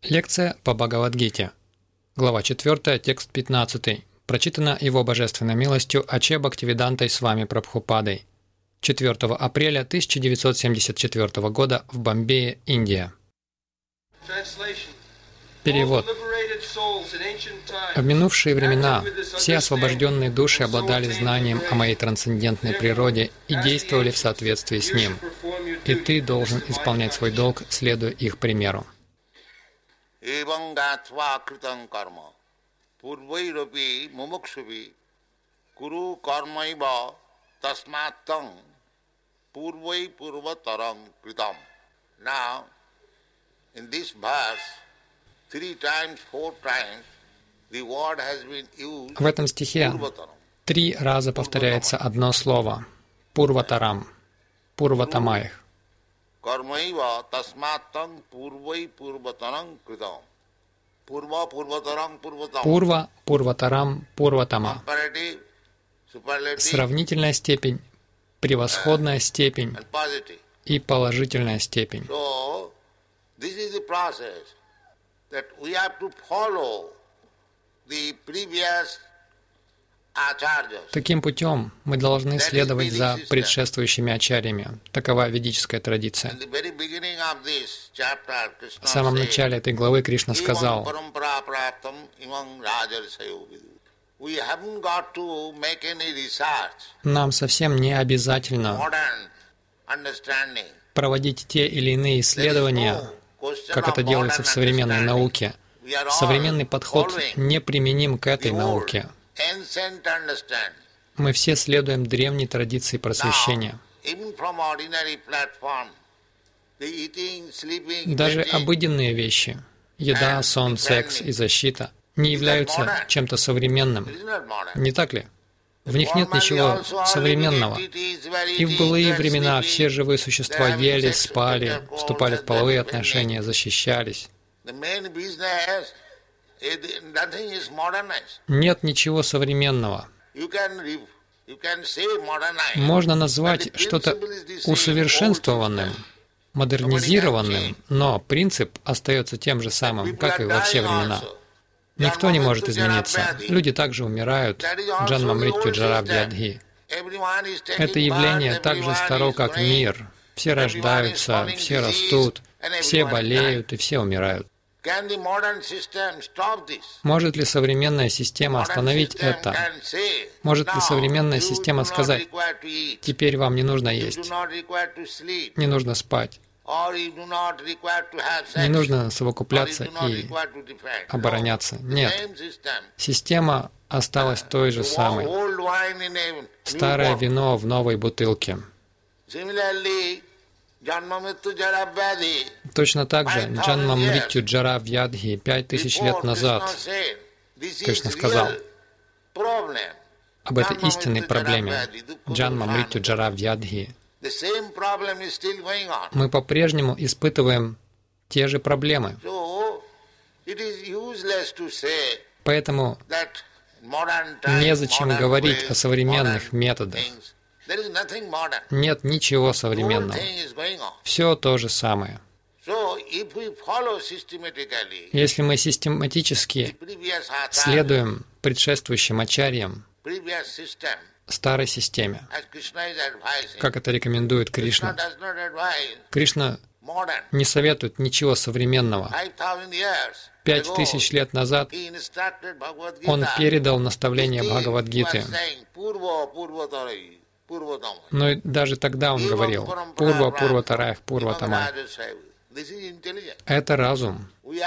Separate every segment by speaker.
Speaker 1: Лекция по Бхагавад-гите. Глава 4, текст 15. Прочитана Его Божественной милостью Аче Бхактивидантой Свами Прабхупадой. 4 апреля 1974 года в Бомбее, Индия. Перевод. В минувшие времена все освобожденные души обладали знанием о моей трансцендентной природе и действовали в соответствии с ним. И ты должен исполнять свой долг, следуя их примеру.
Speaker 2: Evam gatva kritam karma purvairapi mumuksuvi kuru karmaiva tasmattam purvai purvataram kritam. Now, in this verse, 3 times, 4 times, the word has been used.
Speaker 1: В этом стихе 3 раза повторяется одно слово — «пурватарам», «пурватамаях».
Speaker 2: Karmaiva tasmattam purvai purvataram kritam. Purva purvataram purvatam.
Speaker 1: Пурва, пурватарам, пурватама.
Speaker 2: Comparative, superlative,
Speaker 1: Сравнительная степень, превосходная степень и положительная степень.
Speaker 2: So, this is the process that we have to follow the previous acharyas.
Speaker 1: Таким путем мы должны следовать за предшествующими ачарьями. Такова ведическая традиция.
Speaker 2: In the very beginning of this chapter, Krishna
Speaker 1: В самом начале этой главы Кришна
Speaker 2: said,
Speaker 1: сказал:
Speaker 2: "Imam parampara praptam imam rajarsayo vidu." We haven't got to make any research,
Speaker 1: нам совсем не обязательно
Speaker 2: modern understanding.
Speaker 1: проводить те или иные исследования, как это делается в современной науке. Современный подход неприменим к этой науке.
Speaker 2: Ancient understanding.
Speaker 1: Мы все следуем древней традиции просвещения.
Speaker 2: Even from ordinary platform, the eating, sleeping,
Speaker 1: Даже
Speaker 2: eating,
Speaker 1: обыденные вещи — еда, сон, секс и защита — не являются чем-то современным.
Speaker 2: it is not modern.
Speaker 1: Не так ли? В них нет ничего современного. И в былые времена все живые существа ели, спали, вступали в половые отношения, защищались.
Speaker 2: The main business, nothing is modernized.
Speaker 1: Нет ничего современного.
Speaker 2: You can say modernized.
Speaker 1: Можно назвать что-то усовершенствованным, модернизированным, но принцип остается тем же самым, как и во все времена. Никто не может измениться. Люди также умирают. Джанма мритью джара вьядхи. Это явление так же старо, как мир. Все рождаются, все растут, все болеют и все умирают.
Speaker 2: Can the modern system stop this?
Speaker 1: Может ли современная система остановить это?
Speaker 2: Can say,
Speaker 1: Может ли
Speaker 2: "Now,
Speaker 1: современная
Speaker 2: you
Speaker 1: система
Speaker 2: do not
Speaker 1: сказать:
Speaker 2: require to eat,
Speaker 1: теперь вам не нужно
Speaker 2: you
Speaker 1: есть,
Speaker 2: do not require to sleep,
Speaker 1: не нужно спать,
Speaker 2: or you do not require to have sex,
Speaker 1: не нужно
Speaker 2: or
Speaker 1: совокупляться
Speaker 2: you do not
Speaker 1: и
Speaker 2: require to defend"?
Speaker 1: обороняться?
Speaker 2: The
Speaker 1: Нет.
Speaker 2: same system.
Speaker 1: Система осталась той же самой.
Speaker 2: Old wine in a new
Speaker 1: Старое
Speaker 2: bottle.
Speaker 1: вино в новой бутылке.
Speaker 2: Similarly, Janma Mrityu Jara Vyadhi.
Speaker 1: Точно так же Джанма Мритью Джара Вьядхи 5000 лет назад Кришна сказал об этой истинной проблеме Джанма Мритью Джара Вьядхи. Мы по-прежнему испытываем те же проблемы. Поэтому незачем говорить о современных методах. Нет ничего современного. Все то же самое. Если мы систематически следуем предшествующим ачарьям, старой системе, как это рекомендует Кришна, Кришна не советует ничего современного. 5000 лет назад Он передал наставление Бхагавад-гиты. Но и даже тогда Он говорил: «Пурва, пурва, тараях, пурва, тамай». Это разум.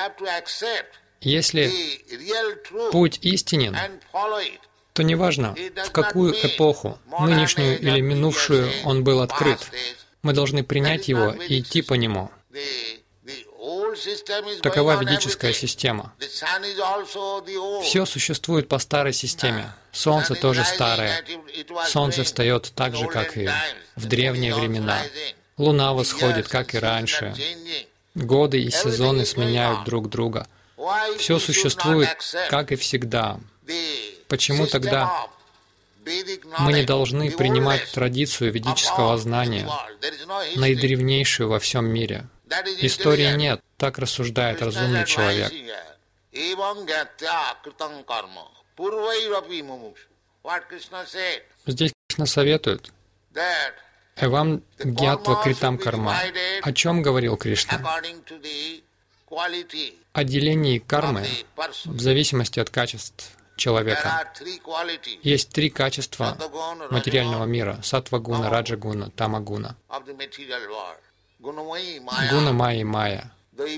Speaker 1: Если путь истинен, то неважно, в какую эпоху, нынешнюю или минувшую, он был открыт, мы должны принять его и идти по нему. Такова ведическая система. Все существует по старой системе. Солнце тоже старое. Солнце встает так же, как и в древние времена. Луна восходит, как и раньше. Годы и сезоны сменяют друг друга. Все существует, как и всегда. Почему тогда мы не должны принимать традицию ведического знания, наидревнейшую во всем мире? Истории нет. Так рассуждает разумный человек. Здесь Кришна советует «Эвам гьятва критам карма». О чем говорил Кришна? О делении кармы в зависимости от качеств человека. Есть три качества материального мира — саттва-гуна, раджа-гуна, тама-гуна. Гуна майи майя.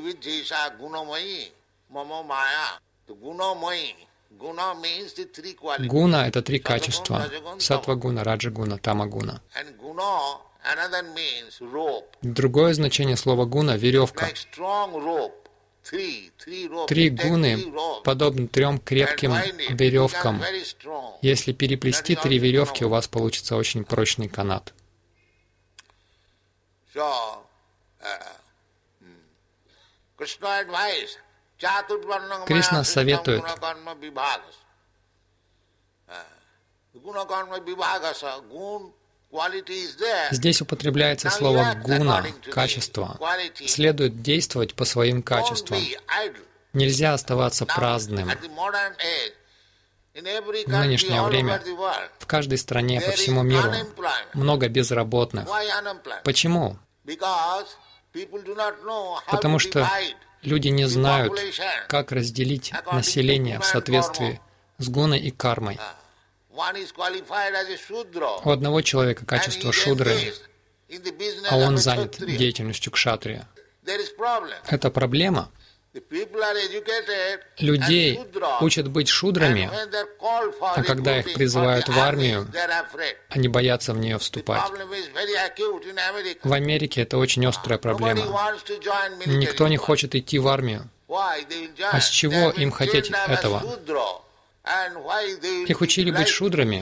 Speaker 1: Гуна — это три качества — саттва-гуна, раджа-гуна, тама-гуна. Другое значение слова гуна — веревка. Три гуны подобны трем крепким веревкам. Если переплести три веревки, у вас получится очень прочный канат. Кришна советует здесь употребляется слово «гуна» — «качество». Следует действовать по своим качествам. Нельзя оставаться праздным. В нынешнее время в каждой стране по всему миру много безработных. Почему? Потому что люди не знают, как разделить население в соответствии с гуной и кармой. У одного человека качество шудры, а он занят деятельностью кшатрия. Это проблема. Людей учат быть шудрами, а когда их призывают в армию, они боятся в нее вступать. В Америке это очень острая проблема. Никто не хочет идти в армию. А с чего им хотеть этого? Их учили быть шудрами.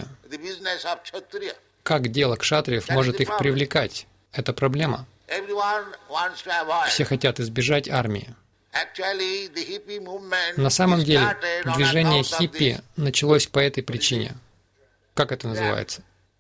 Speaker 1: Как дело кшатриев может их привлекать? Это проблема. Все хотят избежать армии. На самом деле, движение хиппи началось по этой причине. Как это называется?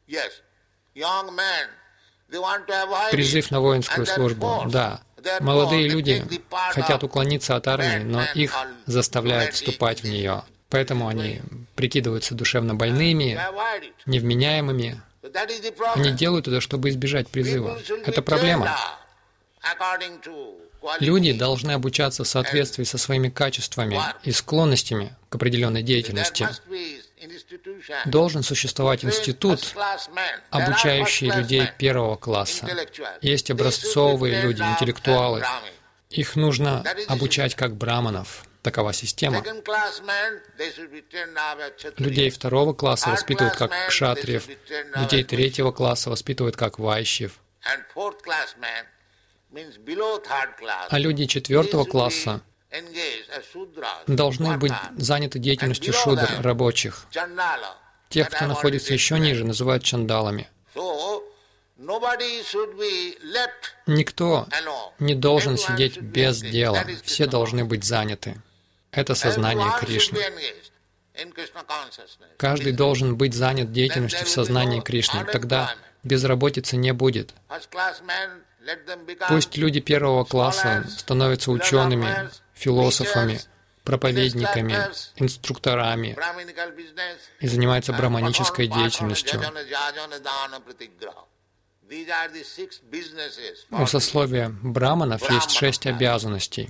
Speaker 1: Призыв на воинскую службу. Да. Молодые люди хотят уклониться от армии, но их заставляют вступать в нее. Поэтому они прикидываются душевно больными, невменяемыми. Они делают это, чтобы избежать призыва. Это проблема. Люди должны обучаться в соответствии со своими качествами и склонностями к определенной деятельности. Должен существовать институт, обучающий людей первого класса. Есть образцовые люди, интеллектуалы. Их нужно обучать как браманов. Такова система. Людей второго класса воспитывают как кшатриев, людей третьего класса воспитывают как вайшьев. А люди четвертого класса должны быть заняты деятельностью шудр, рабочих. Тех, кто находится еще ниже, называют чандалами. Никто не должен сидеть без дела. Все должны быть заняты. Это сознание Кришны. Каждый должен быть занят деятельностью в сознании Кришны. Тогда безработицы не будет. Пусть люди первого класса становятся учеными, философами, проповедниками, инструкторами и занимаются браманической деятельностью. У сословия браманов есть 6 обязанностей.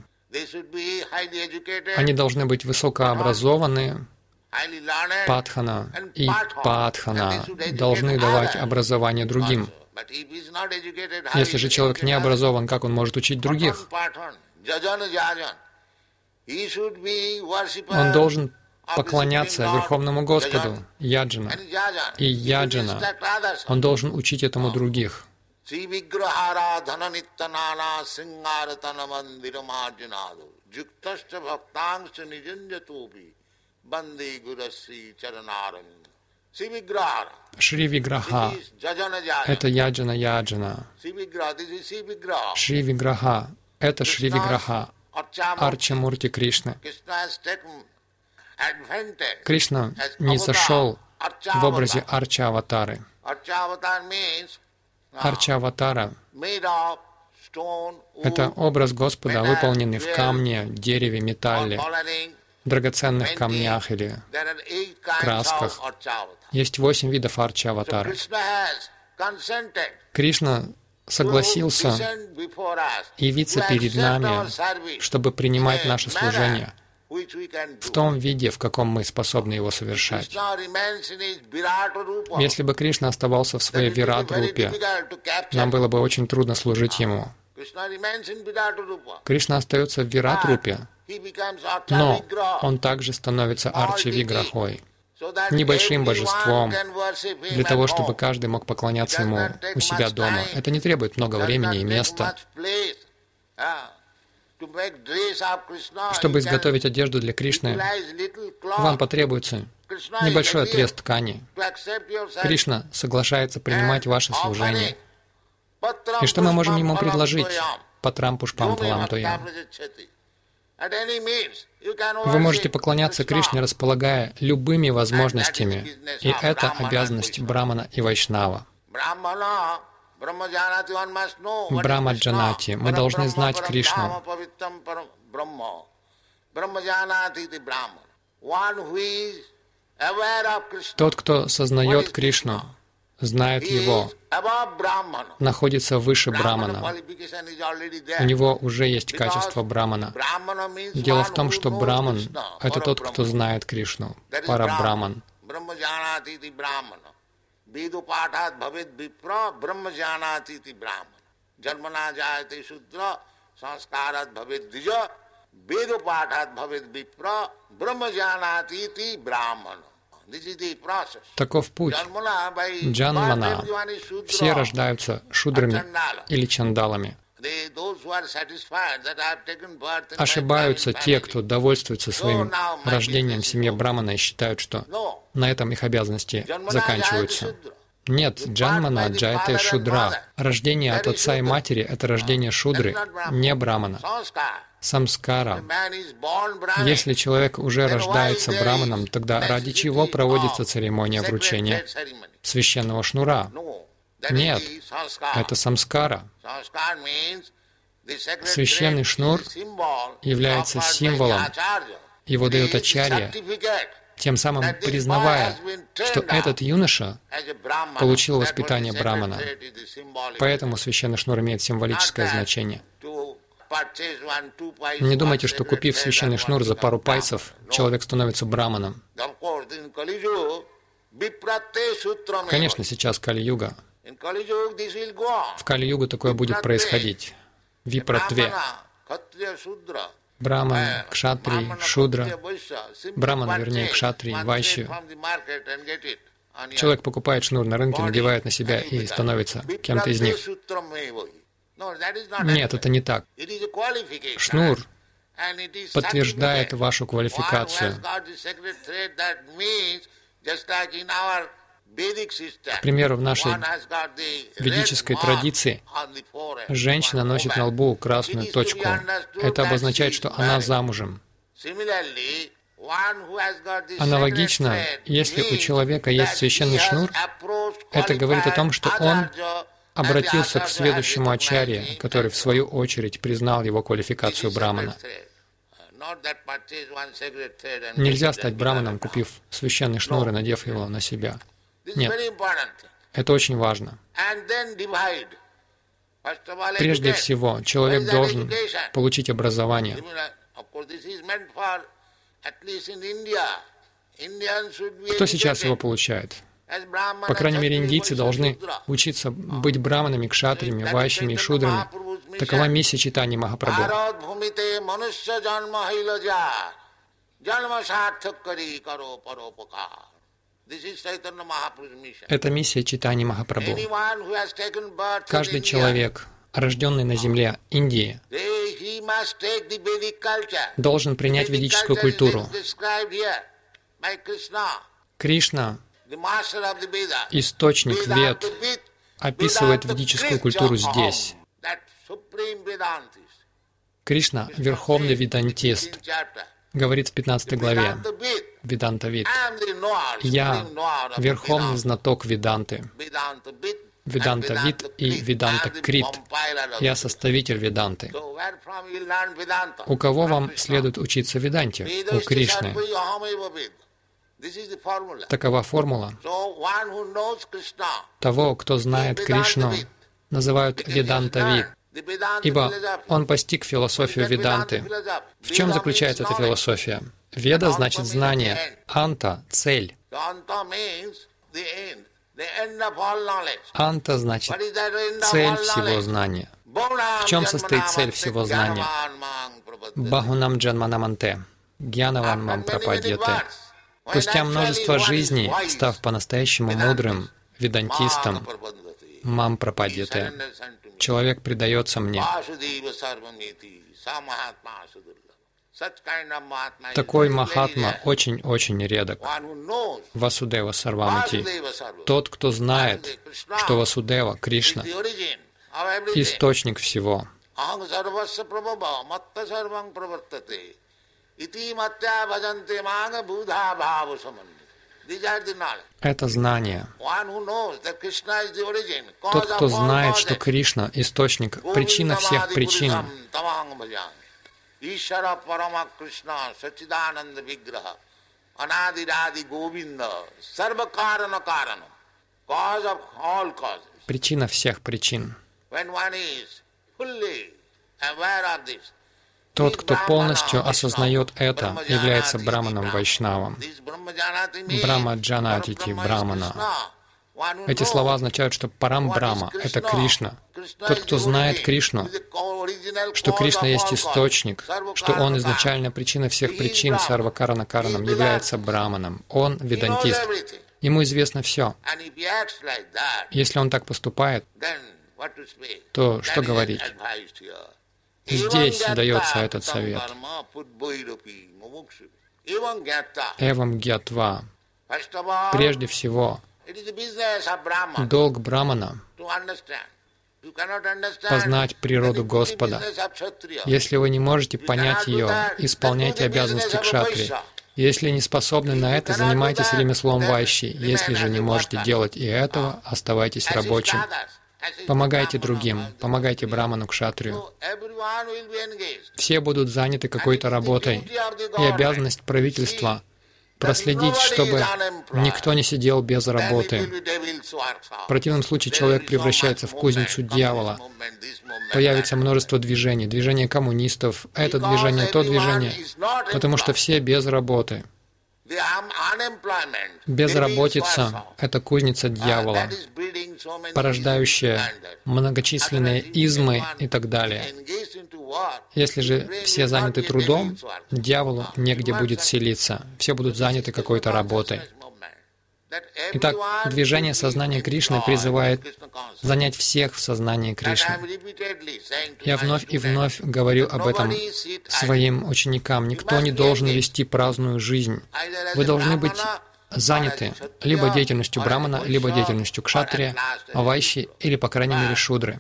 Speaker 1: Они должны быть высокообразованы, падхана и падхана, должны давать образование другим. Если же человек не образован, как он может учить других? Он должен поклоняться Верховному Господу, яджана. И яджана, он должен учить этому других. Шри Виграха — это яджана. Шри Виграха — это Шри Виграха, Арча-мурти Кришны. Кришна не зашел в образе Арча-аватары. Арча-аватара Это образ Господа, выполненный в камне, дереве, металле, драгоценных камнях или красках. Есть 8 видов арча-аватара. Кришна согласился явиться перед нами, чтобы принимать наше служение в том виде, в каком мы способны его совершать. Если бы Кришна оставался в своей Вират-рупе, нам было бы очень трудно служить Ему. Кришна остается в Вират-рупе, но Он также становится Арча-Виграхой, небольшим божеством, для того, чтобы каждый мог поклоняться Ему у себя дома. Это не требует много времени и места. Чтобы изготовить одежду для Кришны, вам потребуется небольшой отрез ткани. Кришна соглашается принимать ваше служение. И что мы можем Ему предложить? Патрам пушпам палам тоям. Вы можете поклоняться Кришне, располагая любыми возможностями, и это обязанность Брамана и Вайшнава. Брахма-джанати. Мы должны знать Кришну. Тот, кто сознает Кришну, знает Его, находится выше Брамана. У него уже есть качество Брамана. Дело в том, что Браман — это тот, кто знает Кришну, Парабраман. Веду патхат бхавед випра брахмаджанати брахман. Джанмана джаяте шудра санскарат бхавед двija. Веду патхат бхавед випра брахмаджанати брахман. Таков путь. Джанмана. Все рождаются шудрами или чандалами. Ошибаются те, кто довольствуется своим рождением в семье Брамана и считают, что на этом их обязанности заканчиваются. Нет, Джанмана Джаяте Шудра. Рождение от отца и матери — это рождение Шудры, не Брамана. Самскара. Если человек уже рождается Браманом, тогда ради чего проводится церемония вручения священного шнура? Нет, это самскара. Священный шнур является символом, его дает ачарья, тем самым признавая, что этот юноша получил воспитание Брамана. Поэтому священный шнур имеет символическое значение. Не думайте, что купив священный шнур за пару пайсов, человек становится Браманом. Конечно, сейчас Кали-юга. В Кали-югу такое будет происходить. Випратве. Браман, Кшатрий, Шудра. Браман, вернее, Кшатрий, Вайшья. Человек покупает шнур на рынке, надевает на себя и становится кем-то из них. Нет, это не так. Шнур подтверждает вашу квалификацию. К примеру, в нашей ведической традиции женщина носит на лбу красную точку. Это обозначает, что она замужем. Аналогично, если у человека есть священный шнур, это говорит о том, что он обратился к следующему ачарье, который, в свою очередь, признал его квалификацию брамана. Нельзя стать браманом, купив священный шнур и надев его на себя. Нет. Это очень важно. Прежде всего, человек должен получить образование. Кто сейчас его получает? По крайней мере, индийцы должны учиться быть браманами, кшатриями, вайшьями и шудрами. Такова миссия Чайтанья Махапрабху. Это миссия Чайтаньи Махапрабху. Каждый человек, рожденный на земле Индии, должен принять ведическую культуру. Кришна, источник Вед, описывает ведическую культуру здесь. Кришна, верховный ведантист, говорит в 15 главе Веданта Вид: «Я верховный знаток Веданты». Веданта Вид и Веданта Крит. Я составитель Веданты. У кого вам следует учиться Веданте? У Кришны. Такова формула. Того, кто знает Кришну, называют Веданта Вид, ибо он постиг философию Веданты. В чем заключается эта философия? Веда значит знание, анта — цель. Анта значит цель всего знания. В чем состоит цель всего знания? Бахунам джанманаманте, гьянаван мам прападьяте. Спустя множество жизней, став по-настоящему мудрым ведантистом, мам прападьяте, человек предается мне. Такой махатма очень-очень редок. Васудева Сарвамати. Тот, кто знает, что Васудева, Кришна, источник всего. Это знание. Тот, кто знает, что Кришна — источник, причина всех причин. Ишара Парама Кришна Сачидананда Виграха Анадиради Говинда Сарва Карана Карана, cause of all causes. Причина всех причин. Тот, кто полностью осознает это, является браманом Вайшнавом. Брамаджанатити Брамана. Эти слова означают, что Парам Брама — это Кришна. Тот, кто знает Кришну, что Кришна есть источник, что Он изначально причина всех причин, Сарвакарана Каранам, является Браманом. Он ведантист. Ему известно все. Если он так поступает, то что говорить? Здесь дается этот совет. Эвам гьятва. Прежде всего, долг Брамана — познать природу Господа. Если вы не можете понять ее, исполняйте обязанности кшатрии. Если не способны на это, занимайтесь ремеслом вайши. Если же не можете делать и этого, оставайтесь рабочим. Помогайте другим, помогайте Браману, кшатрию. Все будут заняты какой-то работой. И обязанность правительства — проследить, чтобы никто не сидел без работы. В противном случае человек превращается в кузницу дьявола. Появится множество движений. Движение коммунистов, это движение, то движение. Потому что все без работы. Безработица — это кузница дьявола, порождающая многочисленные измы и так далее. Если же все заняты трудом, дьяволу негде будет селиться, все будут заняты какой-то работой. Итак, движение сознания Кришны призывает занять всех в сознании Кришны. Я вновь и вновь говорю об этом своим ученикам. Никто не должен вести праздную жизнь. Вы должны быть заняты либо деятельностью Брамана, либо деятельностью кшатрия, вайши или, по крайней мере, шудры.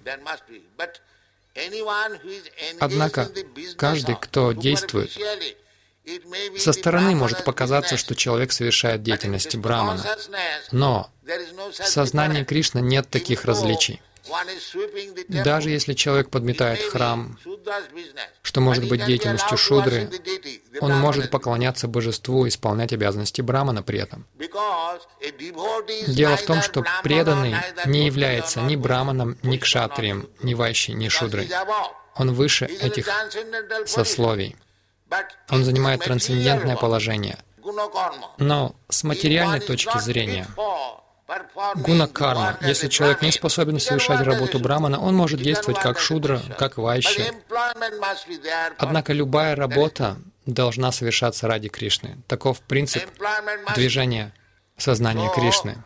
Speaker 1: Однако, каждый, кто действует, со стороны может показаться, что человек совершает деятельность Брамана. Но в сознании Кришны нет таких различий. Даже если человек подметает храм, что может быть деятельностью шудры, он может поклоняться божеству и исполнять обязанности Брамана при этом. Дело в том, что преданный не является ни Браманом, ни кшатрием, ни вайши, ни шудрой. Он выше этих сословий. Он занимает трансцендентное положение. Но с материальной точки зрения, гуна-карма, если человек не способен совершать работу Брамана, он может действовать как шудра, как вайши. Однако любая работа должна совершаться ради Кришны. Таков принцип движения сознания Кришны.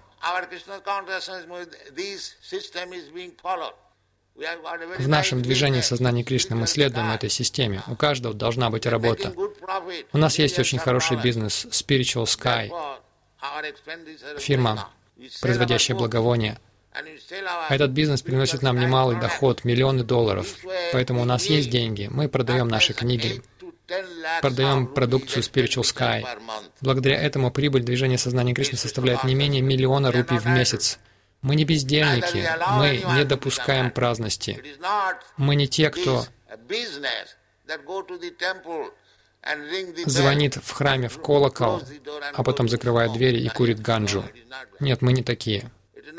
Speaker 1: В нашем движении сознания Кришны мы следуем этой системе. У каждого должна быть работа. У нас есть очень хороший бизнес, Spiritual Sky, фирма, производящая благовония. Этот бизнес приносит нам немалый доход, миллионы долларов. Поэтому у нас есть деньги. Мы продаем наши книги, продаем продукцию Spiritual Sky. Благодаря этому прибыль движения сознания Кришны составляет не менее 1 000 000 рупий в месяц. Мы не бездельники, мы не допускаем праздности. Мы не те, кто звонит в храме в колокол, а потом закрывает двери и курит ганджу. Нет, мы не такие.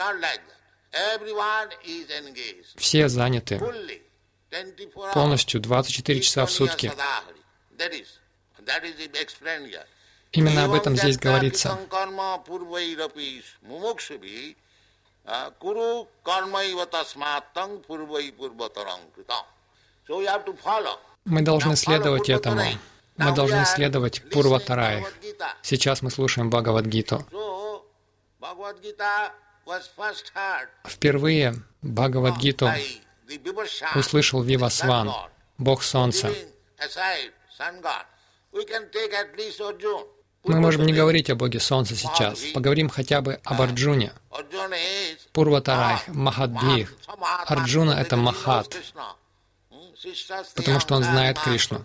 Speaker 1: Все заняты полностью 24 часа в сутки. Именно об этом здесь говорится. Мы должны следовать этому. Мы должны следовать Пурватарай. Сейчас мы слушаем Бхагавад-гиту. Впервые Бхагавад-гиту услышал Вивасван, Бог Солнца. Мы можем не говорить о Боге Солнца сейчас. Поговорим хотя бы об Арджуне. Пурватарай, Махадбих. Арджуна — это Махат, потому что он знает Кришну.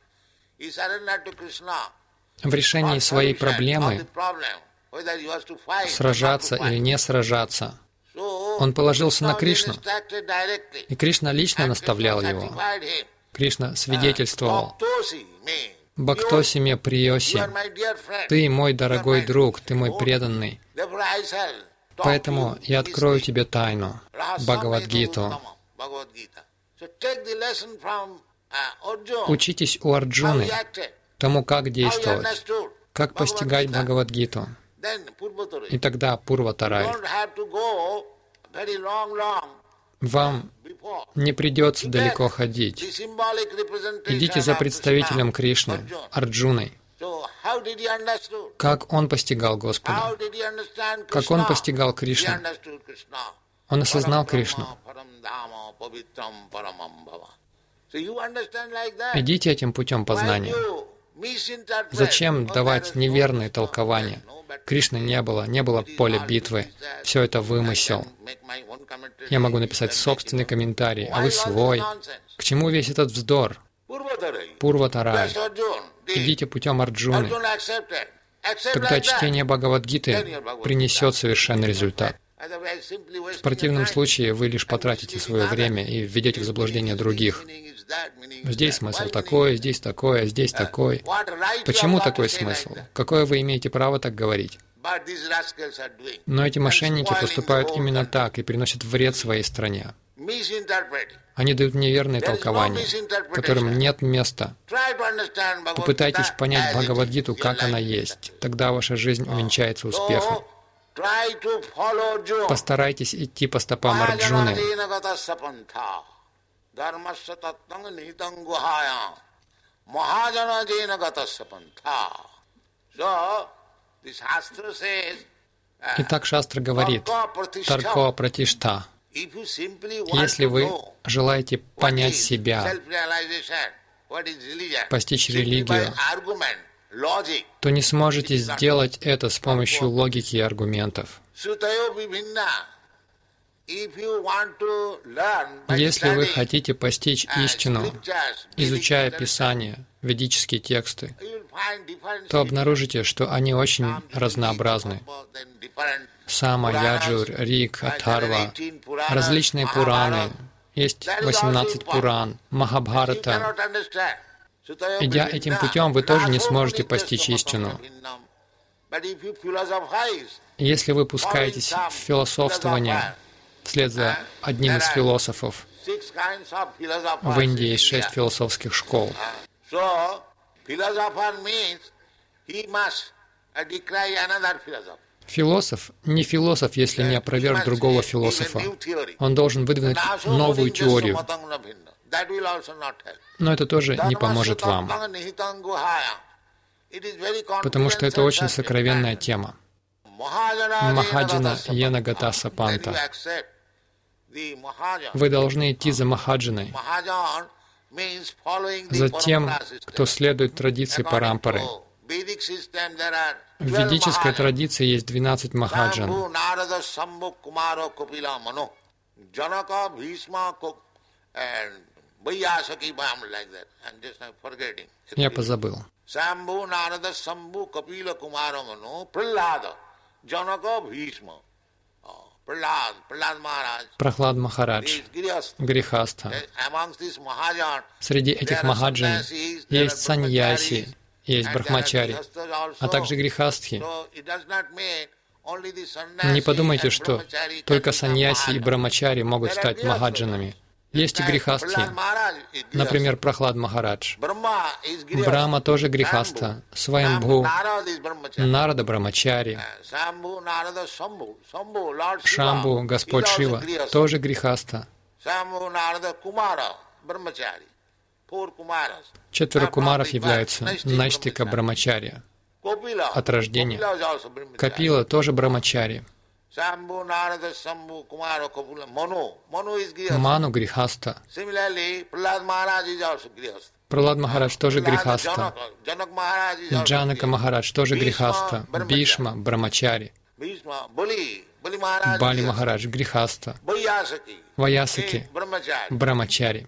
Speaker 1: В решении своей проблемы, сражаться или не сражаться, он положился на Кришну, и Кришна лично наставлял его. Кришна свидетельствовал: «Бхактоси ме приоси, ты мой дорогой друг, ты мой преданный. Поэтому я открою тебе тайну, Бхагавад-гиту». Учитесь у Арджуны тому, как действовать, как постигать Бхагавад-гиту. И тогда Пурватарай. Вам не придется далеко ходить. Идите за представителем Кришны, Арджуной. Как он постигал Господа? Как он постигал Кришну? Он осознал Кришну. Идите этим путем познания. Зачем давать неверные толкования? Кришны не было поля битвы. Все это вымысел. Я могу написать собственный комментарий, а вы свой. К чему весь этот вздор? Пурватарай. Идите путем Арджуны. Тогда чтение Бхагавад-гиты принесет совершенный результат. В противном случае вы лишь потратите свое время и введете в заблуждение других. Здесь смысл такой, здесь такой, здесь такой. Почему такой смысл? Какое вы имеете право так говорить? Но эти мошенники поступают именно так и приносят вред своей стране. Они дают неверные толкования, которым нет места. Попытайтесь понять Бхагавад-гиту, как она есть. Тогда ваша жизнь увенчается успехом. Постарайтесь идти по стопам Арджуны. Итак, Шастра говорит: Тарко Пратишта. Если вы желаете понять себя, постичь религию, то не сможете сделать это с помощью логики и аргументов. Если вы хотите постичь истину, изучая Писание, ведические тексты, то обнаружите, что они очень разнообразны. Сама, Яджур, Рик, Атхарва, различные Пураны. Есть 18 Пуран, Махабхарата. Идя этим путем, вы тоже не сможете постичь истину. Если вы пускаетесь в философствование вслед за одним из философов, в Индии есть 6 философских школ. Философ не философ, если не опроверг другого философа. Он должен выдвинуть новую теорию. Но это тоже не поможет вам, потому что это очень сокровенная тема. Махаджана Йена Гата Сапанта. Вы должны идти за Махаджаной, за тем, кто следует традиции Парампары. В ведической традиции есть 12 Махаджан. Я позабыл. Прохлад Махарадж, грихастха. Среди этих махаджан есть саньяси, есть брахмачари, а также грихастхи. Не подумайте, что только саньяси и брахмачари могут стать махаджанами. Есть и грихастхи. Например, Прохлад Махарадж. Брахма тоже грихастха. Сваямбху, Нарада Брахмачари. Шамбу, Господь Шива, тоже грихастха. 4 кумаров являются Найштика Брахмачарья от рождения. Капила тоже Брахмачари. Ману грихаста. Прохлад Махарадж тоже грихаста. Джанака Махарадж тоже грихаста. Бишма Брахмачари. Бали Махарадж грихаста. Ваясаки Брахмачари.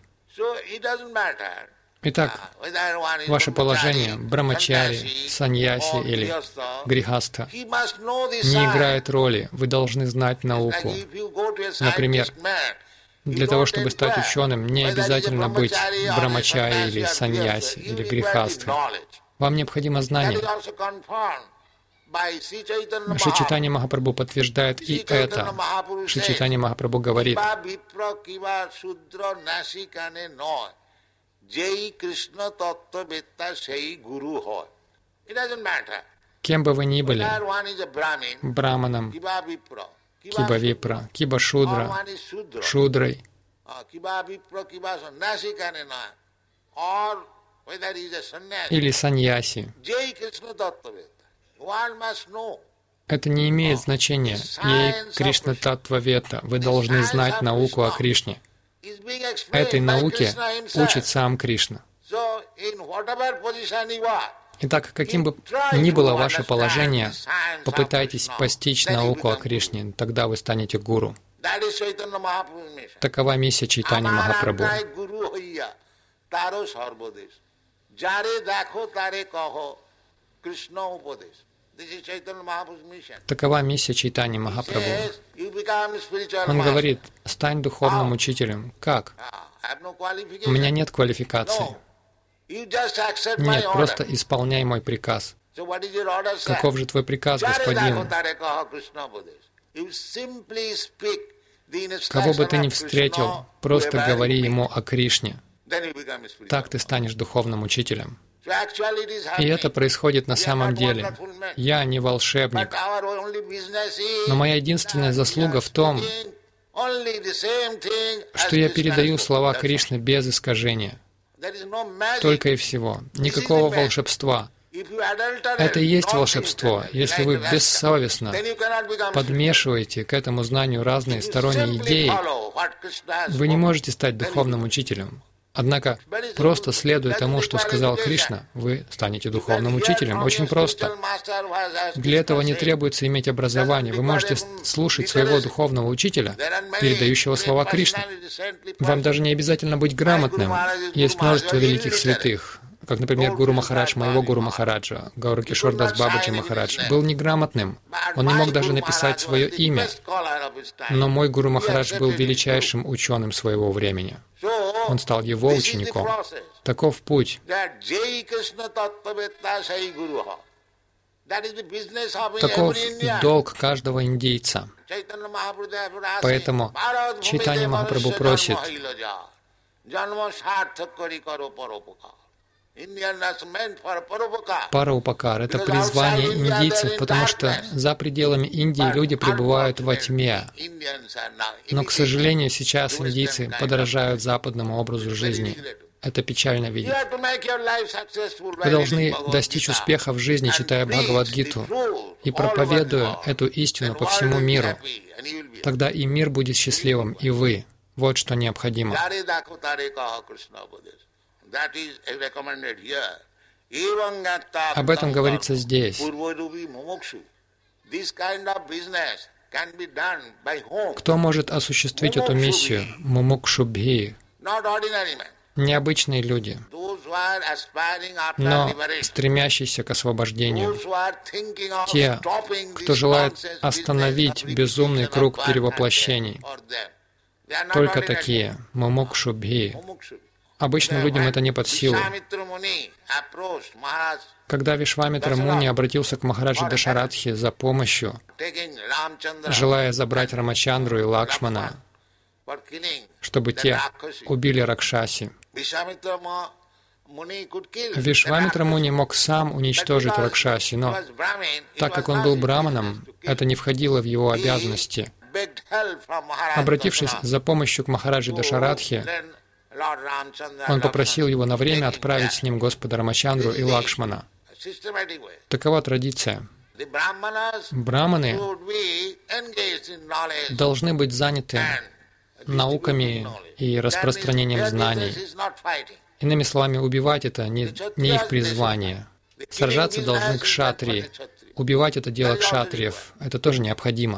Speaker 1: Итак, ваше положение, брахмачари, саньяси или грихастха, не играет роли. Вы должны знать науку. Например, для того, чтобы стать ученым, не обязательно быть брахмачари или саньяси или грихастхой. Вам необходимо знание. Шри Чайтанья Махапрабху подтверждает и это. Шри Чайтанья Махапрабху говорит: кем бы вы ни были, браманом, киба випра, киба шудра, шудрой, или саньяси, это не имеет значения. Ей Кришна Таттва-вета. Вы должны знать науку о Кришне. Этой науке учит сам Кришна. Итак, каким бы ни было ваше положение, попытайтесь постичь науку о Кришне, тогда вы станете гуру. Такова миссия Чайтаньи Махапрабху. Такова миссия Чайтаньи Махапрабху. Он говорит: стань духовным учителем. Как? У меня нет квалификации. Нет, просто исполняй мой приказ. Каков же твой приказ, господин? Кого бы ты ни встретил, просто говори ему о Кришне. Так ты станешь духовным учителем. И это происходит на самом деле. Я не волшебник, но моя единственная заслуга в том, что я передаю слова Кришны без искажения. Только и всего. Никакого волшебства. Это и есть волшебство. Если вы бессовестно подмешиваете к этому знанию разные сторонние идеи, вы не можете стать духовным учителем. Однако, просто следуя тому, что сказал Кришна, вы станете духовным учителем. Очень просто. Для этого не требуется иметь образование. Вы можете слушать своего духовного учителя, передающего слова Кришны. Вам даже не обязательно быть грамотным. Есть множество великих святых, как, например, Гуру Махарадж, моего Гуру Махараджа, Гауракишор Дас Бабаджи Махарадж, был неграмотным. Он не мог даже написать свое имя. Но мой Гуру Махарадж был величайшим ученым своего времени. Он стал его учеником. Таков путь. Таков долг каждого индейца. Поэтому Чайтанья Махапрабху просит: Параупакар — это призвание индийцев, потому что за пределами Индии люди пребывают во тьме. Но, к сожалению, сейчас индийцы подражают западному образу жизни. Это печально видеть. Вы должны достичь успеха в жизни, читая Бхагавад-гиту и проповедуя эту истину по всему миру. Тогда и мир будет счастливым, и вы. Вот что необходимо. Об этом говорится здесь. Кто может осуществить эту миссию? Мумукшубхи. необычные люди, но стремящиеся к освобождению, те, кто желает остановить безумный круг перевоплощений, только такие, мумукшубхи. Обычным людям это не под силу. Когда Вишвамитра Муни обратился к Махараджи Дашаратхе за помощью, желая забрать Рамачандру и Лакшмана, чтобы те убили Ракшаси, Вишвамитра Муни мог сам уничтожить Ракшаси, но так как он был браманом, это не входило в его обязанности. Обратившись за помощью к Махараджи Дашаратхе, он попросил его на время отправить с ним Господа Рамачандру и Лакшмана. Такова традиция. Браманы должны быть заняты науками и распространением знаний. Иными словами, убивать это не их призвание. Сражаться должны кшатрии. Убивать это дело кшатриев. Это тоже необходимо.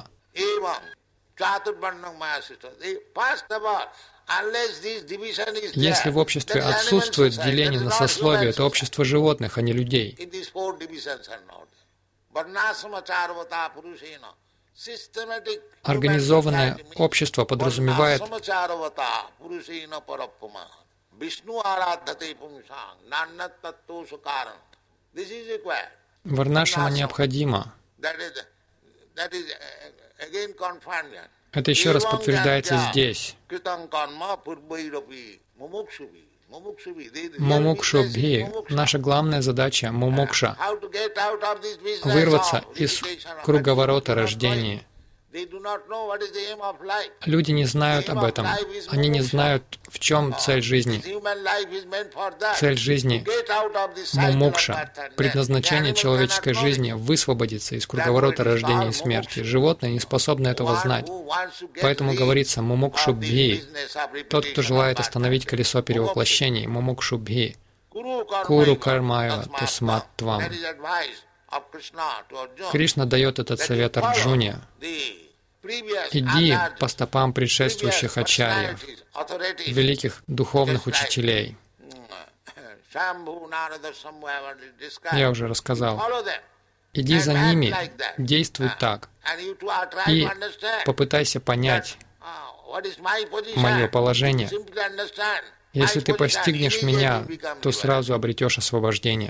Speaker 1: Если в обществе отсутствует деление на сословия, это общество животных, а не людей. Организованное общество подразумевает варнашрама необходимо. Это еще раз подтверждается здесь. Мумукшубхи. Наша главная задача — мумукша. Вырваться из круговорота рождения. Люди не знают об этом. Они не знают, в чем цель жизни. Цель жизни — мумукша. Предназначение человеческой жизни — высвободиться из круговорота рождения и смерти. Животные не способны этого знать. Поэтому говорится мумукшубхи. Тот, кто желает остановить колесо перевоплощений, мумукшубхи. Куру кармайва тасмат твам. Кришна дает этот совет Арджуне. Иди по стопам предшествующих ачарьев, великих духовных учителей. Я уже рассказал. Иди за ними, действуй так. И попытайся понять мое положение. Если ты постигнешь меня, то сразу обретешь освобождение.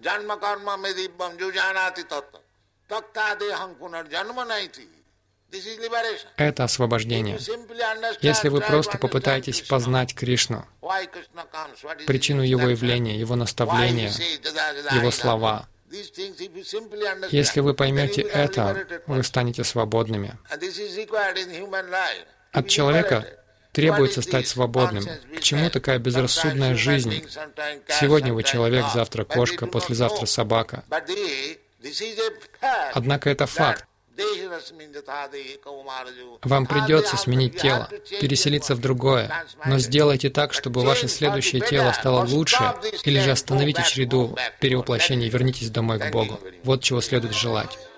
Speaker 1: Это освобождение. Если вы просто попытаетесь познать Кришну, причину Его явления, Его наставления, Его слова, если вы поймете это, вы станете свободными. От человека требуется стать свободным. К чему такая безрассудная жизнь? Сегодня вы человек, завтра кошка, послезавтра собака. Однако это факт. Вам придется сменить тело, переселиться в другое, но сделайте так, чтобы ваше следующее тело стало лучше, или же остановите череду перевоплощений и вернитесь домой к Богу. Вот чего следует желать.